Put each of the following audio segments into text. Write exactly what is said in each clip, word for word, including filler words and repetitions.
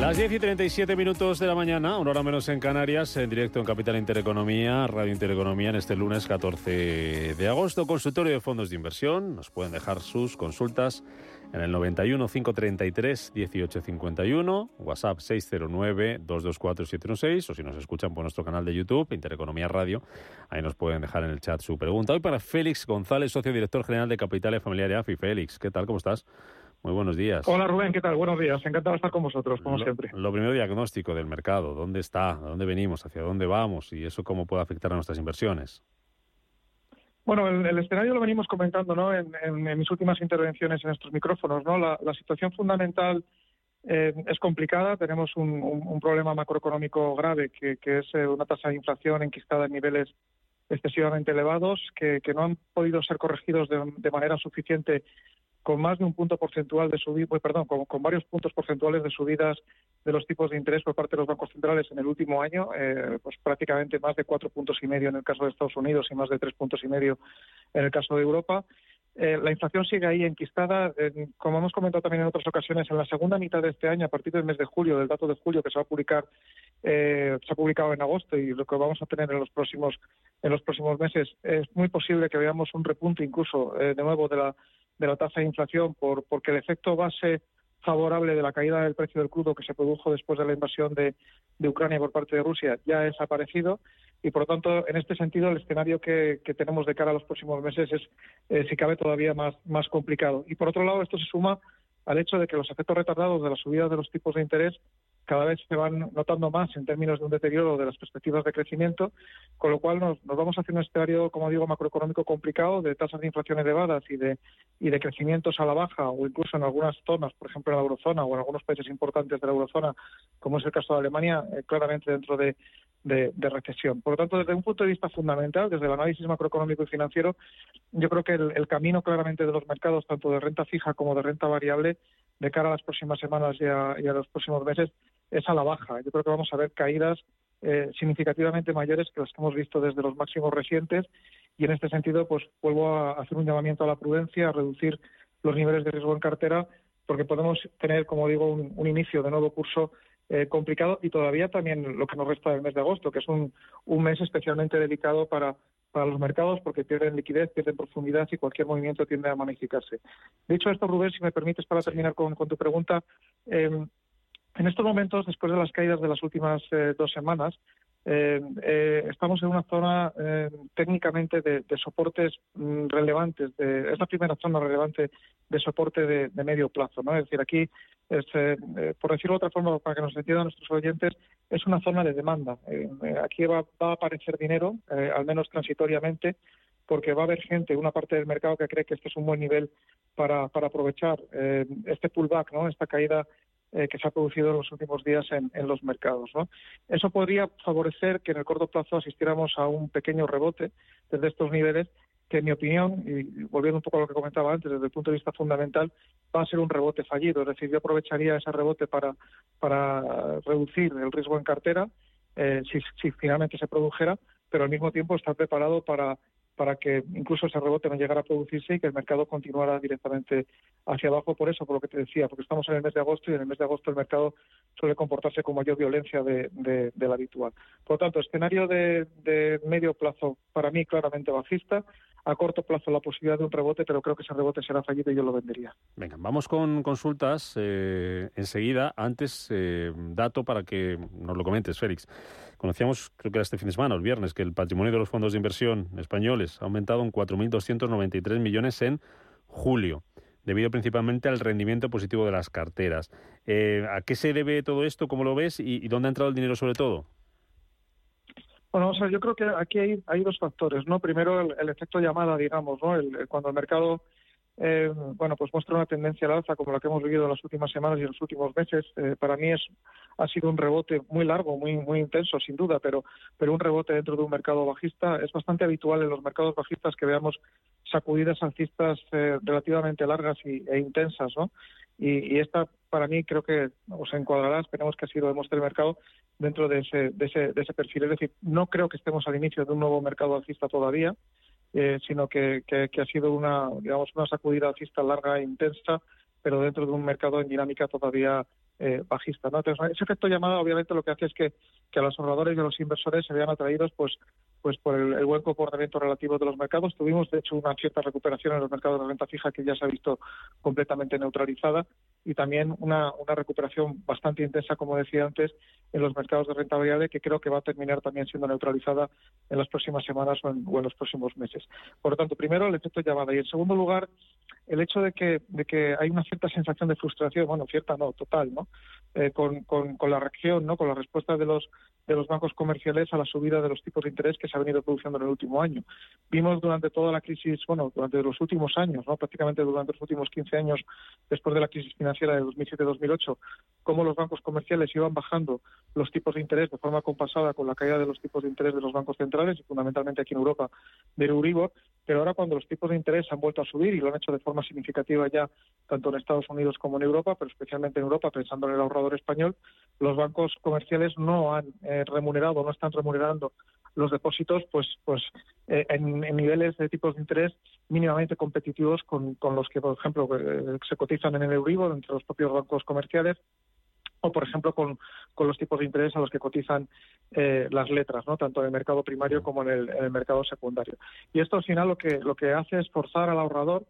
Las diez y treinta y siete minutos de la mañana, una hora menos en Canarias, en directo en Capital Intereconomía, Radio Intereconomía, en este lunes catorce de agosto. Consultorio de fondos de inversión. Nos pueden dejar sus consultas en el noventa y uno, cinco treinta y tres, dieciocho cincuenta y uno, WhatsApp seis cero nueve, dos dos cuatro, siete uno seis, o si nos escuchan por nuestro canal de YouTube, Intereconomía Radio, ahí nos pueden dejar en el chat su pregunta. Hoy para Félix González, socio director general de Capitales Familiares A F I. Félix, ¿qué tal? ¿Cómo estás? Muy buenos días. Hola Rubén, ¿qué tal? Buenos días. Encantado de estar con vosotros, como lo, siempre. Lo primero, diagnóstico del mercado. ¿Dónde está? ¿A dónde venimos? ¿Hacia dónde vamos? ¿Y eso cómo puede afectar a nuestras inversiones? Bueno, el, el escenario lo venimos comentando, ¿no? En, en, en mis últimas intervenciones en estos micrófonos, ¿no? La, la situación fundamental eh, es complicada. Tenemos un, un, un problema macroeconómico grave, que, que es eh, una tasa de inflación enquistada en niveles excesivamente elevados, que, que no han podido ser corregidos de, de manera suficiente, con más de un punto porcentual de subida, pues, perdón, con, con varios puntos porcentuales de subidas de los tipos de interés por parte de los bancos centrales en el último año, eh, pues prácticamente más de cuatro puntos y medio en el caso de Estados Unidos y más de tres puntos y medio en el caso de Europa. Eh, la inflación sigue ahí enquistada. Eh, como hemos comentado también en otras ocasiones, en la segunda mitad de este año, a partir del mes de julio, del dato de julio que se va a publicar, eh, se ha publicado en agosto y lo que vamos a tener en los próximos en los próximos meses, es muy posible que veamos un repunte incluso eh, de nuevo de la de la tasa de inflación, por porque el efecto base favorable de la caída del precio del crudo que se produjo después de la invasión de, de Ucrania por parte de Rusia ya ha desaparecido, y por lo tanto, en este sentido, el escenario que, que tenemos de cara a los próximos meses es, eh, si cabe, todavía más, más complicado. Y por otro lado, esto se suma al hecho de que los efectos retardados de la subida de los tipos de interés cada vez se van notando más en términos de un deterioro de las perspectivas de crecimiento, con lo cual nos, nos vamos hacia un escenario, como digo, macroeconómico complicado, de tasas de inflación elevadas y de y de crecimientos a la baja, o incluso en algunas zonas, por ejemplo en la eurozona o en algunos países importantes de la eurozona, como es el caso de Alemania, eh, claramente dentro de, de, de recesión. Por lo tanto, desde un punto de vista fundamental, desde el análisis macroeconómico y financiero, yo creo que el, el camino claramente de los mercados, tanto de renta fija como de renta variable, de cara a las próximas semanas y a, y a los próximos meses, es a la baja. Yo creo que vamos a ver caídas eh, significativamente mayores que las que hemos visto desde los máximos recientes, y en este sentido pues vuelvo a hacer un llamamiento a la prudencia, a reducir los niveles de riesgo en cartera, porque podemos tener, como digo, un, un inicio de nuevo curso eh, complicado, y todavía también lo que nos resta del mes de agosto, que es un, un mes especialmente delicado para para los mercados, porque pierden liquidez, pierden profundidad y cualquier movimiento tiende a magnificarse. Dicho esto, Rubén, si me permites, para terminar con, con tu pregunta, eh, en estos momentos, después de las caídas de las últimas eh, dos semanas, eh, eh, estamos en una zona eh, técnicamente de, de soportes mm, relevantes. De, es la primera zona relevante de soporte de, de medio plazo, ¿no? Es decir, aquí, es, eh, eh, por decirlo de otra forma, para que nos entiendan nuestros oyentes, es una zona de demanda. Eh, eh, aquí va, va a aparecer dinero, eh, al menos transitoriamente, porque va a haber gente, una parte del mercado, que cree que este es un buen nivel para, para aprovechar eh, este pullback, ¿no? Esta caída eh, que se ha producido en los últimos días en, en los mercados, ¿no? Eso podría favorecer que en el corto plazo asistiéramos a un pequeño rebote desde estos niveles, que en mi opinión, y volviendo un poco a lo que comentaba antes, desde el punto de vista fundamental, va a ser un rebote fallido. Es decir, yo aprovecharía ese rebote para, para reducir el riesgo en cartera, eh, si, si finalmente se produjera, pero al mismo tiempo estar preparado para para que incluso ese rebote no llegara a producirse y que el mercado continuara directamente hacia abajo. Por eso, por lo que te decía, porque estamos en el mes de agosto, y en el mes de agosto el mercado suele comportarse con mayor violencia de, de, de la habitual. Por lo tanto, escenario de, de medio plazo para mí claramente bajista. A corto plazo la posibilidad de un rebote, pero creo que ese rebote será fallido y yo lo vendería. Venga, vamos con consultas eh, enseguida. Antes, eh, dato para que nos lo comentes, Félix. Conocíamos, creo que era este fin de semana, el viernes, que el patrimonio de los fondos de inversión españoles ha aumentado en cuatro mil doscientos noventa y tres millones en julio, debido principalmente al rendimiento positivo de las carteras. Eh, ¿A qué se debe todo esto? ¿Cómo lo ves? ¿Y, y dónde ha entrado el dinero sobre todo? Bueno, o sea, yo creo que aquí hay, hay dos factores, ¿no? Primero, el, el efecto llamada, digamos, ¿no? El, el, cuando el mercado, eh, bueno, pues muestra una tendencia al alza como la que hemos vivido en las últimas semanas y en los últimos meses, eh, para mí es ha sido un rebote muy largo, muy muy intenso, sin duda, pero pero un rebote dentro de un mercado bajista. Es bastante habitual en los mercados bajistas que veamos sacudidas alcistas eh, relativamente largas y, e intensas, ¿no? Y, y esta, para mí, creo que os encuadrará, esperemos que así lo demuestre el mercado, dentro de ese, de ese, de ese perfil. Es decir, no creo que estemos al inicio de un nuevo mercado alcista todavía, eh, sino que, que, que ha sido una, digamos, una sacudida alcista larga e intensa, pero dentro de un mercado en dinámica todavía eh, bajista, ¿no? Entonces, ese efecto llamada obviamente lo que hace es que, que a los ahorradores y a los inversores se vean atraídos pues pues por el, el buen comportamiento relativo de los mercados. Tuvimos, de hecho, una cierta recuperación en los mercados de renta fija que ya se ha visto completamente neutralizada, y también una, una recuperación bastante intensa, como decía antes, en los mercados de renta variable, que creo que va a terminar también siendo neutralizada en las próximas semanas o en, o en los próximos meses. Por lo tanto, primero, el efecto llamada. Y en segundo lugar, el hecho de que, de que hay una cierta sensación de frustración, bueno, cierta no, total, ¿no? Eh, con, con, con la reacción, ¿no? Con la respuesta de los de los bancos comerciales a la subida de los tipos de interés que se ha venido produciendo en el último año. Vimos durante toda la crisis, bueno, durante los últimos años, ¿no? Prácticamente durante los últimos quince años después de la crisis financiera de dos mil siete dos mil ocho, cómo los bancos comerciales iban bajando los tipos de interés de forma compasada con la caída de los tipos de interés de los bancos centrales, y fundamentalmente aquí en Europa del Euribor, pero ahora cuando los tipos de interés han vuelto a subir, y lo han hecho de forma significativa ya tanto en Estados Unidos como en Europa, pero especialmente en Europa, pensando en el ahorrador español, los bancos comerciales no han eh, remunerado, no están remunerando los depósitos pues pues eh, en, en niveles de tipos de interés mínimamente competitivos con, con los que, por ejemplo, eh, se cotizan en el Euribor entre los propios bancos comerciales, o, por ejemplo, con, con los tipos de interés a los que cotizan eh, las letras, ¿no? Tanto en el mercado primario como en el, en el mercado secundario. Y esto, al final, lo que lo que hace es forzar al ahorrador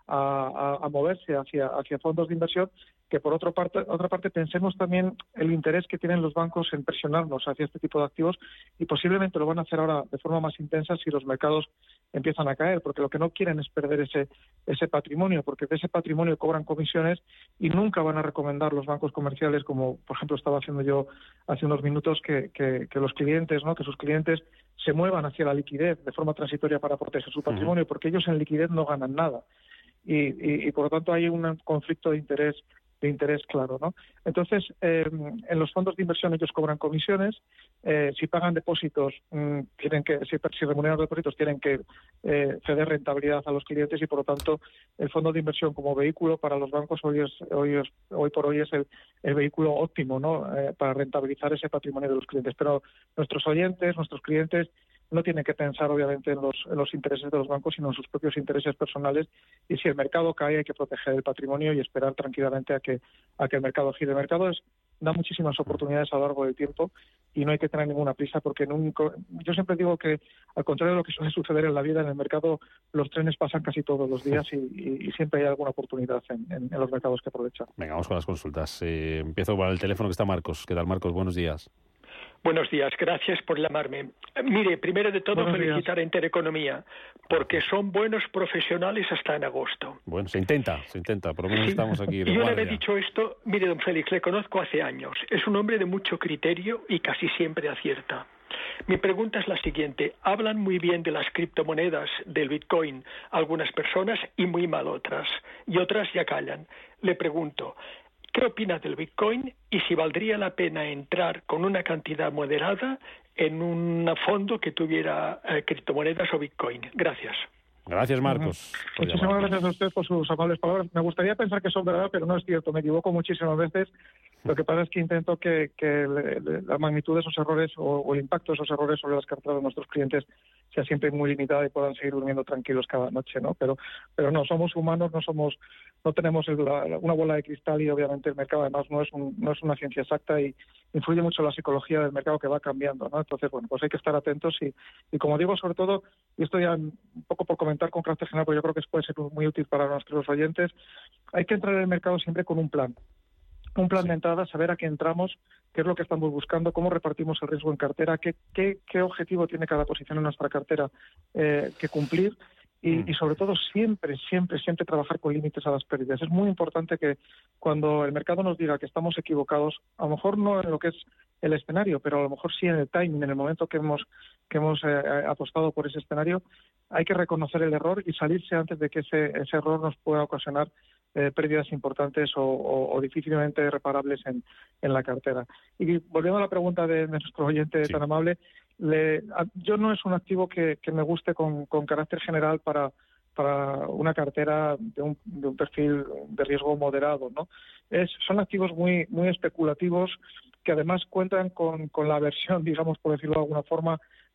a, a, a moverse hacia, hacia fondos de inversión, que por otra parte, otra parte pensemos también el interés que tienen los bancos en presionarnos hacia este tipo de activos, y posiblemente lo van a hacer ahora de forma más intensa si los mercados empiezan a caer, porque lo que no quieren es perder ese ese patrimonio, porque de ese patrimonio cobran comisiones y nunca van a recomendar los bancos comerciales, como por ejemplo estaba haciendo yo hace unos minutos, que, que, que los clientes, ¿no? que sus clientes se muevan hacia la liquidez de forma transitoria para proteger su patrimonio, uh-huh. porque ellos en liquidez no ganan nada. Y, y, y por lo tanto hay un conflicto de interés de interés claro, ¿no? Entonces, eh, en los fondos de inversión ellos cobran comisiones, eh, si pagan depósitos, mmm, tienen que, si, si remuneran depósitos, tienen que eh, ceder rentabilidad a los clientes, y por lo tanto el fondo de inversión como vehículo para los bancos hoy es, hoy es, hoy por hoy es el, el vehículo óptimo, ¿no? Eh, para rentabilizar ese patrimonio de los clientes. Pero nuestros oyentes, nuestros clientes, no tienen que pensar obviamente en los, en los intereses de los bancos, sino en sus propios intereses personales, y si el mercado cae hay que proteger el patrimonio y esperar tranquilamente a que a que el mercado gire. El mercado es, da muchísimas oportunidades a lo largo del tiempo y no hay que tener ninguna prisa, porque en un, yo siempre digo que, al contrario de lo que suele suceder en la vida, en el mercado los trenes pasan casi todos los días y, y, y siempre hay alguna oportunidad en, en, en los mercados que aprovechar. Venga, vamos con las consultas. Eh, empiezo por el teléfono, que está Marcos. ¿Qué tal, Marcos? Buenos días. Buenos días, gracias por llamarme. Mire, primero de todo, Buenos felicitar días. a Intereconomía, porque son buenos profesionales hasta en agosto. Bueno, se intenta, se intenta, por lo menos sí. Estamos aquí de Yo guardia. le había dicho esto, mire, don Félix, le conozco hace años. Es un hombre de mucho criterio y casi siempre acierta. Mi pregunta es la siguiente. Hablan muy bien de las criptomonedas, del Bitcoin, algunas personas, y muy mal otras. Y otras ya callan. Le pregunto, ¿qué opina del Bitcoin y si valdría la pena entrar con una cantidad moderada en un fondo que tuviera eh, criptomonedas o Bitcoin? Gracias. Gracias, Marcos. Uh-huh. Muchísimas gracias a usted por sus amables palabras. Me gustaría pensar que son verdad, pero no es cierto. Me equivoco muchísimas veces. Lo que pasa es que intento que, que le, le, la magnitud de esos errores o, o el impacto de esos errores sobre las carteras de nuestros clientes sea siempre muy limitada y puedan seguir durmiendo tranquilos cada noche, ¿no? Pero, pero no, somos humanos, no somos, no tenemos el, la, una bola de cristal, y obviamente el mercado además no es un, no es una ciencia exacta y influye mucho la psicología del mercado, que va cambiando, ¿no? Entonces, bueno, pues hay que estar atentos y, y como digo, sobre todo, y esto ya un poco por comentar con carácter general, porque yo creo que puede ser muy útil para nuestros oyentes, hay que entrar en el mercado siempre con un plan. Un plan sí. de entrada, saber a qué entramos, qué es lo que estamos buscando, cómo repartimos el riesgo en cartera, qué, qué, qué objetivo tiene cada posición en nuestra cartera eh, que cumplir. Y, y sobre todo siempre, siempre, siempre trabajar con límites a las pérdidas. Es muy importante que cuando el mercado nos diga que estamos equivocados, a lo mejor no en lo que es el escenario, pero a lo mejor sí en el timing, en el momento que hemos que hemos eh, apostado por ese escenario, hay que reconocer el error y salirse antes de que ese, ese error nos pueda ocasionar eh, pérdidas importantes o, o, o difícilmente reparables en, en la cartera. Y volviendo a la pregunta de, de nuestro oyente sí. tan amable, Le, yo no es un activo que, que me guste con, con carácter general para, para una cartera de un, de un perfil de riesgo moderado, ¿no? Es, son activos muy, muy especulativos que además cuentan con, con la versión, digamos, por decirlo de alguna forma,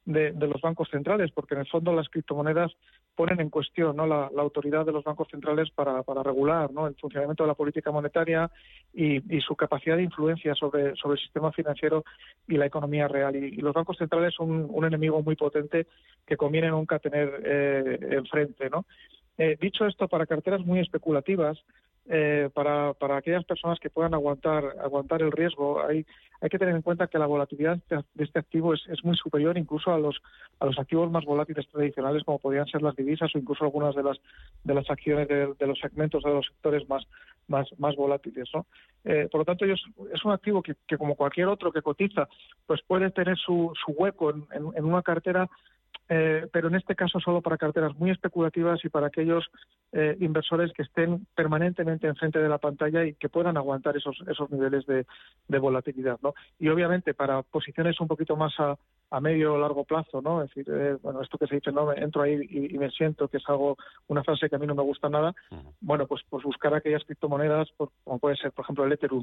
de, de los bancos centrales, porque en el fondo las criptomonedas ponen en cuestión, ¿no?, la, la autoridad de los bancos centrales para, para regular, ¿no?, el funcionamiento de la política monetaria y, y su capacidad de influencia sobre, sobre el sistema financiero y la economía real. Y, y los bancos centrales son un, un enemigo muy potente que conviene nunca tener eh, enfrente, ¿no? Eh, dicho esto, para carteras muy especulativas, eh, para, para aquellas personas que puedan aguantar aguantar el riesgo, hay hay que tener en cuenta que la volatilidad de este activo es, es muy superior incluso a los a los activos más volátiles tradicionales, como podrían ser las divisas o incluso algunas de las de las acciones de, de los segmentos de los sectores más más más volátiles, ¿no? Eh, por lo tanto, es, es un activo que, que como cualquier otro que cotiza, pues puede tener su, su hueco en, en, en una cartera. Eh, pero en este caso solo para carteras muy especulativas y para aquellos eh, inversores que estén permanentemente enfrente de la pantalla y que puedan aguantar esos esos niveles de, de volatilidad, ¿no? Y obviamente para posiciones un poquito más a, a medio o largo plazo, ¿no? Es decir, eh, bueno, esto que se dice, no, entro ahí y, y me siento, que es algo, una frase que a mí no me gusta nada. Uh-huh. Bueno, pues, pues buscar aquellas criptomonedas, por, como puede ser, por ejemplo, el Ethereum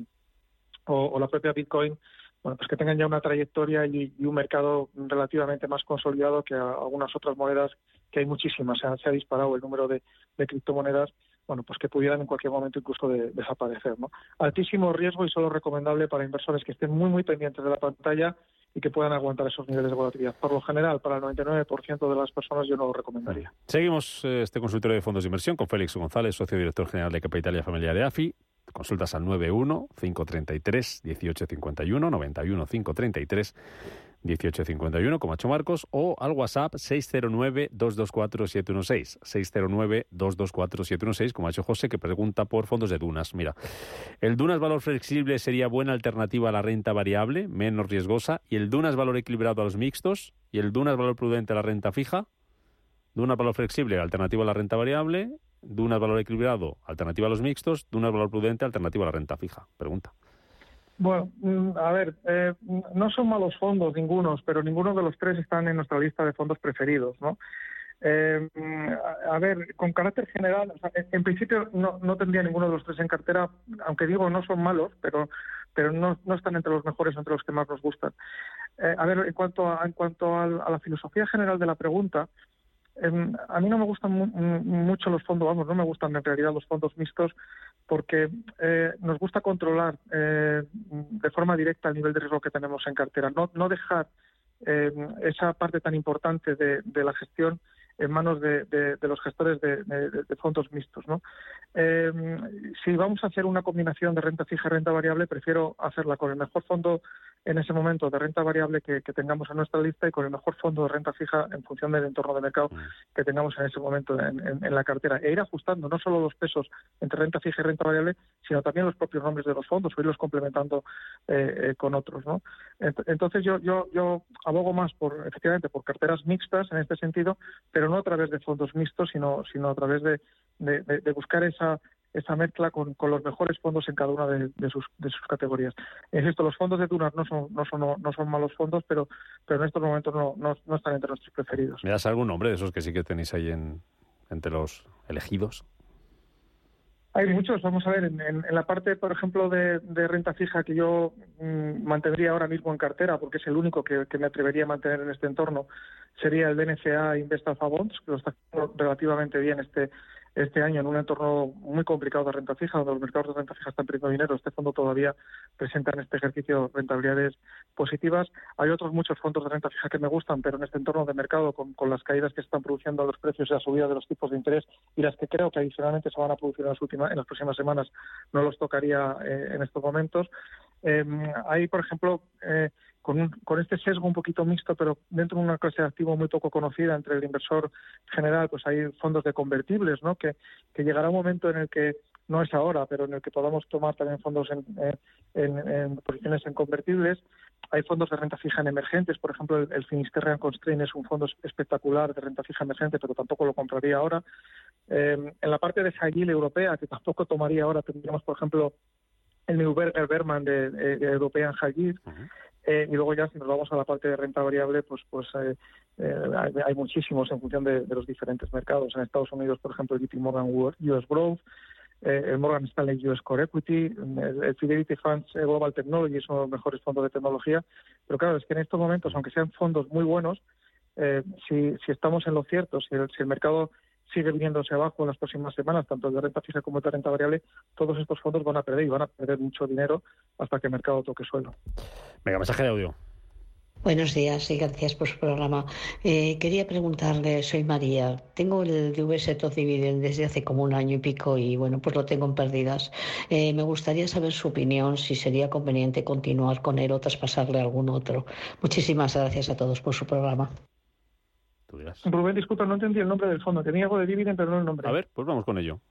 o, o la propia Bitcoin, bueno, pues que tengan ya una trayectoria y, y un mercado relativamente más consolidado que a algunas otras monedas, que hay muchísimas. Se ha, se ha disparado el número de, de criptomonedas, bueno, pues que pudieran en cualquier momento incluso de, desaparecer, ¿no? Altísimo riesgo y solo recomendable para inversores que estén muy, muy pendientes de la pantalla y que puedan aguantar esos niveles de volatilidad. Por lo general, para el noventa y nueve por ciento de las personas yo no lo recomendaría. Seguimos eh, este consultorio de fondos de inversión con Félix González, socio director general de Capitalia Familiar de A F I. Consultas al noventa y uno, cinco treinta y tres, dieciocho cincuenta y uno, noventa y uno, cinco treinta y tres, dieciocho cincuenta y uno, como ha hecho Marcos, o al WhatsApp seis cero nueve, dos dos cuatro, siete uno seis, seis cero nueve, dos dos cuatro, siete uno seis, como ha hecho José, que pregunta por fondos de Dunas. Mira, el Dunas Valor Flexible sería buena alternativa a la renta variable, menos riesgosa, y el Dunas Valor Equilibrado a los mixtos, y el Dunas Valor Prudente a la renta fija. Dunas Valor Flexible, alternativa a la renta variable. Dunas Valor Equilibrado, alternativa a los mixtos. Dunas Valor Prudente, alternativa a la renta fija. Pregunta. Bueno, a ver, eh, no son malos fondos ningunos, pero ninguno de los tres están en nuestra lista de fondos preferidos, ¿no? Eh, a, a ver, con carácter general, o sea, en principio no, no tendría ninguno de los tres en cartera, aunque digo no son malos, pero pero no, no están entre los mejores, entre los que más nos gustan. Eh, a ver, en cuanto a, en cuanto a, a la filosofía general de la pregunta, Eh, a mí no me gustan mu mucho los fondos, vamos, no me gustan en realidad los fondos mixtos porque eh, nos gusta controlar eh, de forma directa el nivel de riesgo que tenemos en cartera, no, no dejar eh, esa parte tan importante de, de la gestión en manos de, de, de los gestores de, de, de fondos mixtos, ¿no? Eh, si vamos a hacer una combinación de renta fija y renta variable, prefiero hacerla con el mejor fondo en ese momento de renta variable que, que tengamos en nuestra lista y con el mejor fondo de renta fija en función del entorno de mercado que tengamos en ese momento en, en, en la cartera. E ir ajustando no solo los pesos entre renta fija y renta variable, sino también los propios nombres de los fondos, o irlos complementando eh, eh, con otros, ¿no? Entonces yo, yo, yo abogo más por, efectivamente, por carteras mixtas en este sentido, pero no a través de fondos mixtos, sino, sino a través de, de, de buscar esa esa mezcla con, con los mejores fondos en cada una de, de, sus, de sus categorías. Insisto, los fondos de Dunas no son, no son, no son malos fondos, pero, pero en estos momentos no, no, no están entre nuestros preferidos. ¿Me das algún nombre de esos que sí que tenéis ahí en, entre los elegidos? Hay muchos. Vamos a ver, en, en, en la parte, por ejemplo, de, de renta fija que yo mmm, mantendría ahora mismo en cartera, porque es el único que, que me atrevería a mantener en este entorno, sería el D N C A Invest Alpha Bonds, que lo está haciendo relativamente bien este este año en un entorno muy complicado de renta fija, donde los mercados de renta fija están perdiendo dinero. Este fondo todavía presenta en este ejercicio rentabilidades positivas. Hay otros muchos fondos de renta fija que me gustan, pero en este entorno de mercado, con, con las caídas que están produciendo los precios y la subida de los tipos de interés, y las que creo que adicionalmente se van a producir en las, últimas, en las próximas semanas, no los tocaría eh, en estos momentos. Eh, hay, por ejemplo, eh, con, un, con este sesgo un poquito mixto, pero dentro de una clase de activo muy poco conocida entre el inversor general, pues hay fondos de convertibles, ¿no? Que, que llegará un momento en el que, no es ahora, pero en el que podamos tomar también fondos en, en, en posiciones en convertibles. Hay fondos de renta fija en emergentes, por ejemplo, el, el Finisterre Constrain es un fondo espectacular de renta fija emergente, pero tampoco lo compraría ahora. Eh, en la parte de high yield europea, que tampoco tomaría ahora, tendríamos, por ejemplo, el Neuberger Berman de, de, de European High Yield. Uh-huh. Eh, y luego ya si nos vamos a la parte de renta variable, pues pues eh, eh, hay, hay muchísimos en función de, de los diferentes mercados. En Estados Unidos, por ejemplo, el J P Morgan U S Growth, eh, el Morgan Stanley U S Core Equity, el, el Fidelity Funds Global Technology son los mejores fondos de tecnología. Pero claro, es que en estos momentos, aunque sean fondos muy buenos, eh, si, si estamos en lo cierto, si el, si el mercado sigue viniéndose abajo en las próximas semanas, tanto el de renta fija como el de renta variable, todos estos fondos van a perder y van a perder mucho dinero hasta que el mercado toque suelo. Venga, mensaje de audio. Buenos días y gracias por su programa. Eh, quería preguntarle, soy María, tengo el D V S Top Dividend desde hace como un año y pico y bueno, pues lo tengo en pérdidas. Eh, me gustaría saber su opinión, si sería conveniente continuar con él o traspasarle a algún otro. Muchísimas gracias a todos por su programa. ¿Tú dirás? Rubén, disculpa, no entendí el nombre del fondo. Tenía algo de dividend, pero no el nombre. A ver, pues vamos con ello.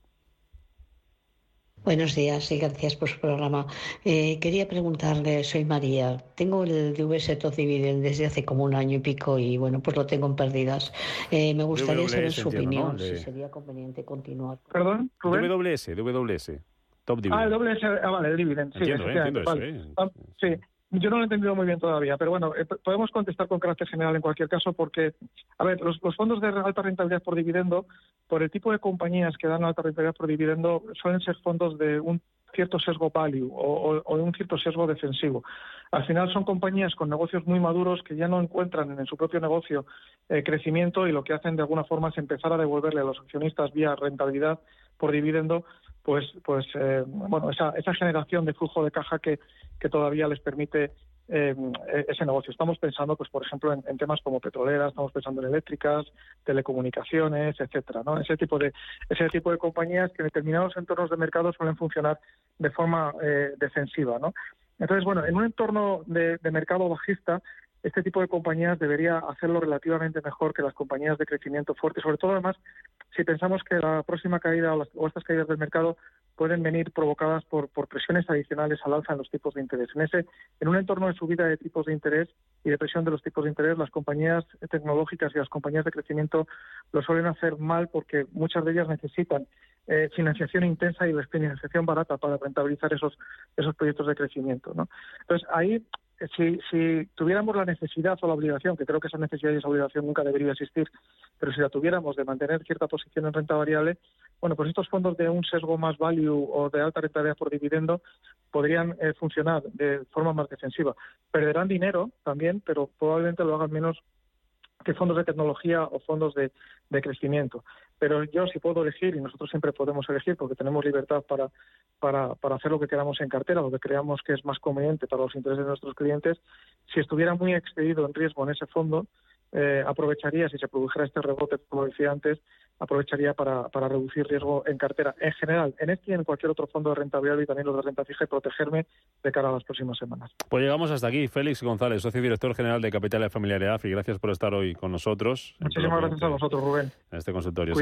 Buenos días y gracias por su programa. Eh, quería preguntarle, soy María, tengo el D V S Top Dividend desde hace como un año y pico y bueno, pues lo tengo en pérdidas. Eh, me gustaría W W S, saber su entiendo, opinión, ¿no? De... si sería conveniente continuar. Perdón, Rubén. W W S, W W S, Top Dividend. Ah, el W S, ah, vale, el dividend. Sí, Entiendo, eh, entiendo eso, vale. eh. Ah, sí. Yo no lo he entendido muy bien todavía, pero bueno, eh, podemos contestar con carácter general en cualquier caso porque, a ver, los, los fondos de alta rentabilidad por dividendo, por el tipo de compañías que dan alta rentabilidad por dividendo, suelen ser fondos de un cierto sesgo value o, o, o de un cierto sesgo defensivo. Al final son compañías con negocios muy maduros que ya no encuentran en su propio negocio eh, crecimiento y lo que hacen de alguna forma es empezar a devolverle a los accionistas vía rentabilidad por dividendo pues pues eh, bueno esa esa generación de flujo de caja que, que todavía les permite eh, ese negocio. Estamos pensando pues por ejemplo en, en temas como petroleras, estamos pensando en eléctricas, telecomunicaciones, etcétera, ¿no? Ese tipo de ese tipo de compañías que en determinados entornos de mercado suelen funcionar de forma eh, defensiva, ¿no? Entonces, bueno, en un entorno de, de mercado bajista, este tipo de compañías debería hacerlo relativamente mejor que las compañías de crecimiento fuerte, sobre todo además si pensamos que la próxima caída o, las, o estas caídas del mercado pueden venir provocadas por, por presiones adicionales al alza en los tipos de interés. En ese, en un entorno de subida de tipos de interés y de presión de los tipos de interés, las compañías tecnológicas y las compañías de crecimiento lo suelen hacer mal porque muchas de ellas necesitan eh, financiación intensa y financiación barata para rentabilizar esos esos proyectos de crecimiento, ¿no? Entonces ahí Si, si tuviéramos la necesidad o la obligación, que creo que esa necesidad y esa obligación nunca debería existir, pero si la tuviéramos de mantener cierta posición en renta variable, bueno, pues estos fondos de un sesgo más value o de alta rentabilidad por dividendo podrían eh, funcionar de forma más defensiva. Perderán dinero también, pero probablemente lo hagan menos que fondos de tecnología o fondos de, de crecimiento. Pero yo si puedo elegir, y nosotros siempre podemos elegir porque tenemos libertad para, para, para hacer lo que queramos en cartera, lo que creamos que es más conveniente para los intereses de nuestros clientes, si estuviera muy excedido en riesgo en ese fondo, eh, aprovecharía, si se produjera este rebote, como decía antes, aprovecharía para, para reducir riesgo en cartera. En general, en este y en cualquier otro fondo de renta variable y también los de renta fija y protegerme de cara a las próximas semanas. Pues llegamos hasta aquí. Félix González, socio director general de Capital y Familiar de A F I. Gracias por estar hoy con nosotros. Muchísimas gracias a vosotros, Rubén. En este consultorio.